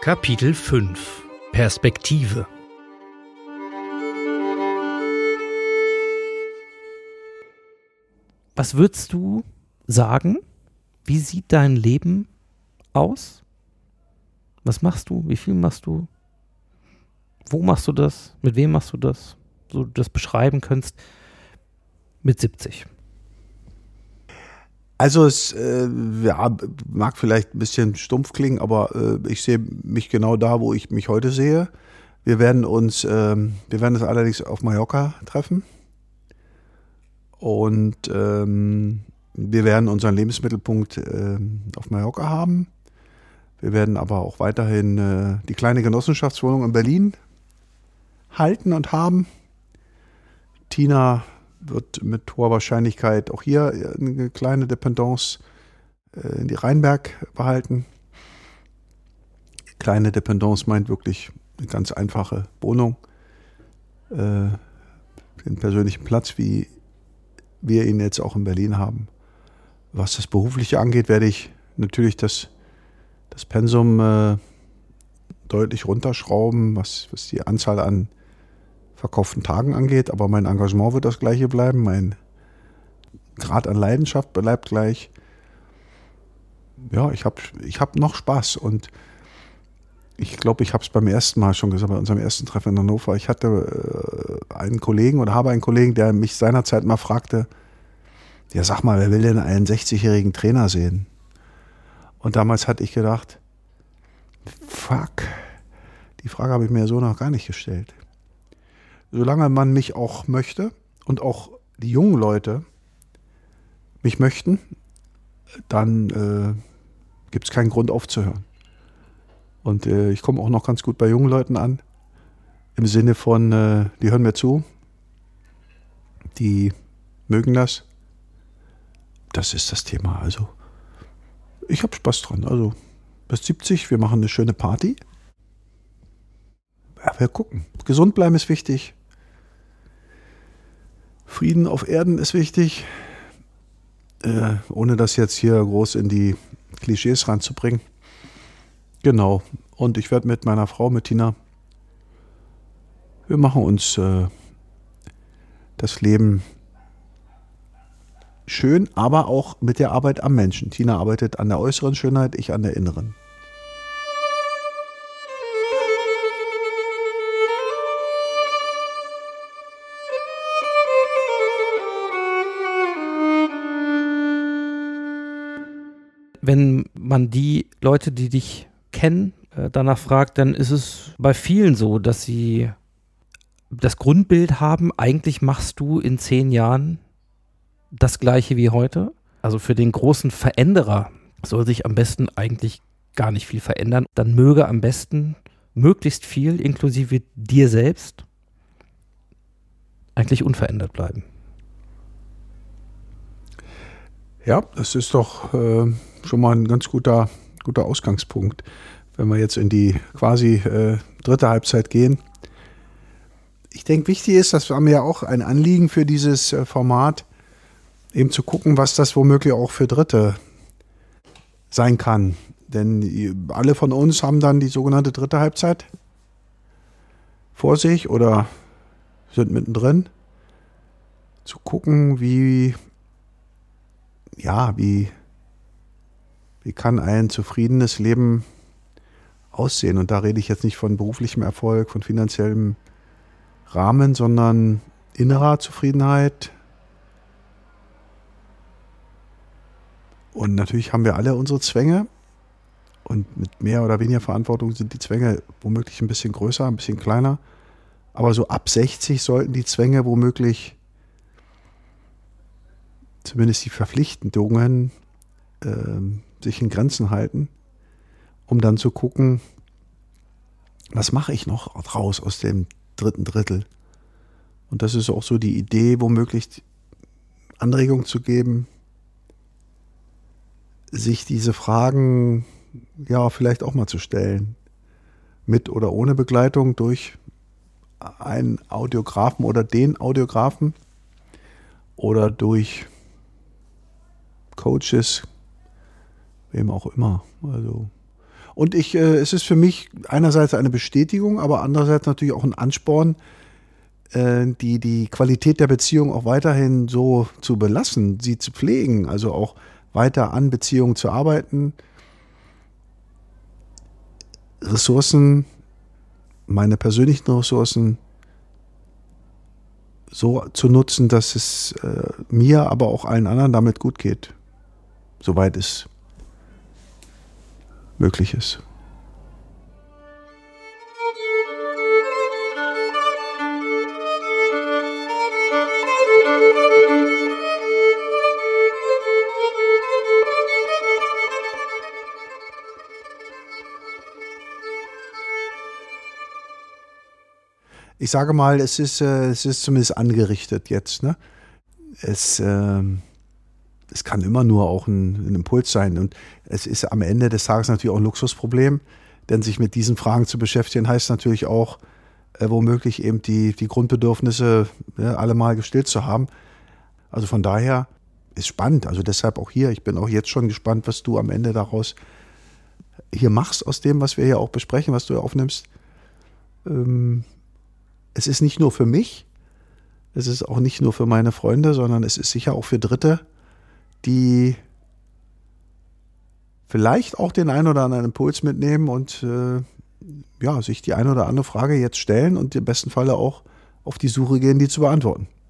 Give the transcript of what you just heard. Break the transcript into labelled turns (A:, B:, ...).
A: Kapitel 5 – Perspektive.
B: Was würdest du sagen? Wie sieht dein Leben aus? Was machst du? Wie viel machst du? Wo machst du das? Mit wem machst du das? So du das beschreiben könntest mit 70.
C: Also es mag vielleicht ein bisschen stumpf klingen, aber ich sehe mich genau da, wo ich mich heute sehe. Wir werden uns allerdings auf Mallorca treffen und wir werden unseren Lebensmittelpunkt auf Mallorca haben. Wir werden aber auch weiterhin die kleine Genossenschaftswohnung in Berlin halten und haben. Tina wird mit hoher Wahrscheinlichkeit auch hier eine kleine Dependance in die Rheinberg behalten. Kleine Dependance meint wirklich eine ganz einfache Wohnung, den persönlichen Platz, wie wir ihn jetzt auch in Berlin haben. Was das Berufliche angeht, werde ich natürlich das Pensum deutlich runterschrauben, was die Anzahl an verkauften Tagen angeht, aber mein Engagement wird das gleiche bleiben, mein Grad an Leidenschaft bleibt gleich. Ja, ich hab noch Spaß und ich glaube, ich habe es beim ersten Mal schon gesagt, bei unserem ersten Treffen in Hannover. Ich hatte einen Kollegen oder habe einen Kollegen, der mich seinerzeit mal fragte, ja sag mal, wer will denn einen 60-jährigen Trainer sehen? Und damals hatte ich gedacht, fuck, die Frage habe ich mir so noch gar nicht gestellt. Solange man mich auch möchte und auch die jungen Leute mich möchten, dann gibt es keinen Grund aufzuhören. Und ich komme auch noch ganz gut bei jungen Leuten an, im Sinne von, die hören mir zu, die mögen das. Das ist das Thema. Also ich habe Spaß dran. Also bis 70, wir machen eine schöne Party. Ja, wir gucken. Gesund bleiben ist wichtig. Frieden auf Erden ist wichtig, ohne das jetzt hier groß in die Klischees reinzubringen. Genau. Und ich werde mit meiner Frau, mit Tina, wir machen uns das Leben schön, aber auch mit der Arbeit am Menschen. Tina arbeitet an der äußeren Schönheit, ich an der inneren.
B: Wenn man die Leute, die dich kennen, danach fragt, dann ist es bei vielen so, dass sie das Grundbild haben, eigentlich machst du in 10 Jahren das Gleiche wie heute. Also für den großen Veränderer soll sich am besten eigentlich gar nicht viel verändern. Dann möge am besten möglichst viel, inklusive dir selbst, eigentlich unverändert bleiben.
C: Ja, das ist doch schon mal ein ganz guter Ausgangspunkt, wenn wir jetzt in die quasi dritte Halbzeit gehen. Ich denke, wichtig ist, dass wir haben ja auch ein Anliegen für dieses Format, eben zu gucken, was das womöglich auch für Dritte sein kann. Denn alle von uns haben dann die sogenannte dritte Halbzeit vor sich oder sind mittendrin. Zu gucken, wie kann ein zufriedenes Leben aussehen? Und da rede ich jetzt nicht von beruflichem Erfolg, von finanziellem Rahmen, sondern innerer Zufriedenheit. Und natürlich haben wir alle unsere Zwänge. Und mit mehr oder weniger Verantwortung sind die Zwänge womöglich ein bisschen größer, ein bisschen kleiner. Aber so ab 60 sollten die Zwänge womöglich, zumindest die Verpflichtungen, sich in Grenzen halten, um dann zu gucken, was mache ich noch raus aus dem dritten Drittel. Und das ist auch so die Idee, womöglich Anregung zu geben, sich diese Fragen ja vielleicht auch mal zu stellen. Mit oder ohne Begleitung durch einen Audiografen oder den Audiografen oder durch Coaches, wem auch immer. Also Und es ist für mich einerseits eine Bestätigung, aber andererseits natürlich auch ein Ansporn, die Qualität der Beziehung auch weiterhin so zu belassen, sie zu pflegen, also auch weiter an Beziehungen zu arbeiten, Ressourcen, meine persönlichen Ressourcen so zu nutzen, dass es mir, aber auch allen anderen damit gut geht, soweit es möglich ist. Ich sage mal, es ist zumindest angerichtet jetzt. Ne? Es kann immer nur auch ein Impuls sein. Und es ist am Ende des Tages natürlich auch ein Luxusproblem, denn sich mit diesen Fragen zu beschäftigen, heißt natürlich auch, womöglich eben die Grundbedürfnisse alle mal gestillt zu haben. Also von daher ist spannend. Also deshalb auch hier. Ich bin auch jetzt schon gespannt, was du am Ende daraus hier machst, aus dem, was wir hier auch besprechen, was du hier aufnimmst. Es ist nicht nur für mich, es ist auch nicht nur für meine Freunde, sondern es ist sicher auch für Dritte, die vielleicht auch den einen oder anderen Impuls mitnehmen und sich die eine oder andere Frage jetzt stellen und im besten Falle auch auf die Suche gehen, die zu beantworten.